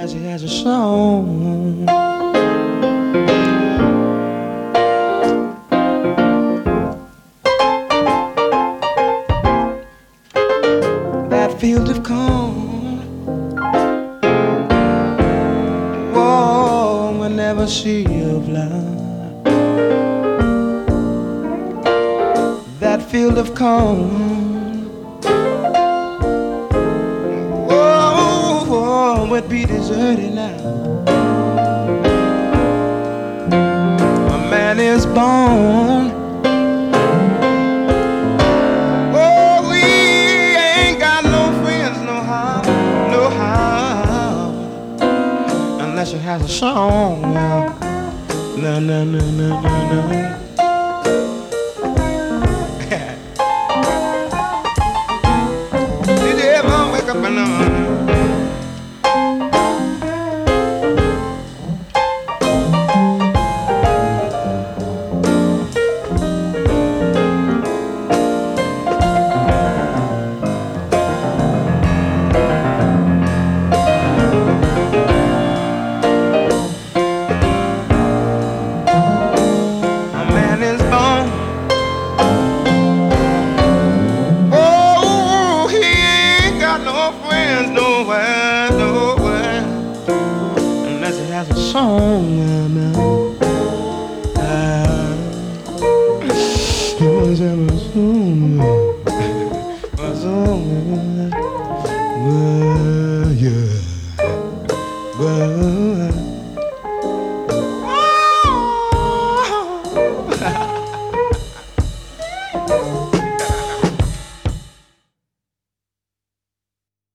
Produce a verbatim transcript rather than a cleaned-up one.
unless he has a song. That field of corn, whoa, will never see of love. That field of corn, whoa, whoa, would be deserted now. A man is born. Oh, we ain't got no friends, no how, no how, unless he has a song. No, no, no, no, no, no. Did you ever wake up in the morning? Nowhere, nowhere, unless it has a song.